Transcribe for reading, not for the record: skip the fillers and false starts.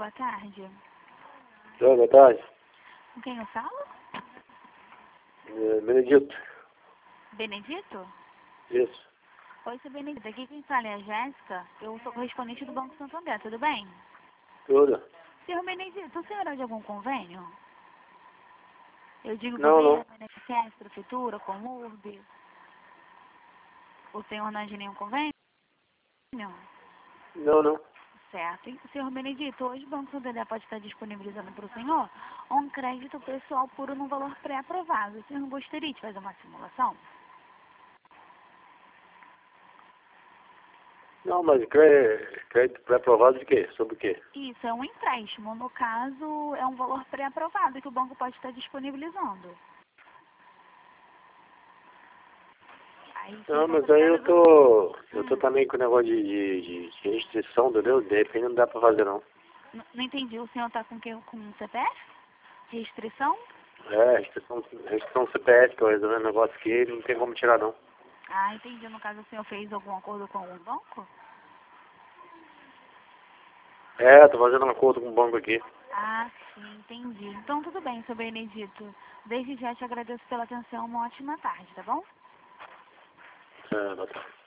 boa tarde. Oi, boa tarde. Com quem eu falo? Benedito. Benedito? Isso. Oi, seu Benedito. Aqui quem fala é a Jéssica. Eu sou correspondente do Banco Santander, tudo bem? Tudo. Senhor Benedito, o senhor é de algum convênio? Eu digo Não, governo, não. INSS, Prefeitura, Comurb. O senhor não é de nenhum convênio? Não, não. Certo. E, senhor Benedito, hoje o Banco Santander pode estar disponibilizando para o senhor um crédito pessoal puro no valor pré-aprovado. O senhor gostaria de fazer uma simulação? Não, mas crédito pré-aprovado de quê? Sobre o quê? Isso, é um empréstimo. No caso, é um valor pré-aprovado que o banco pode estar disponibilizando. Aí, se o Não, banco mas aí tiver eu levando... tô. Eu tô também com o negócio de restrição, entendeu? De repente não dá pra fazer não. Não entendi. O senhor está com quem? Com CPF? Restrição? É, restrição CPF, que eu resolvi um negócio aqui, não tem como tirar não. Ah, entendi. No caso, o senhor fez algum acordo com algum banco? É, tô fazendo um acordo com o banco aqui. Ah, sim, entendi. Então, tudo bem, seu Benedito. Desde já te agradeço pela atenção. Uma ótima tarde, tá bom? É, boa tarde.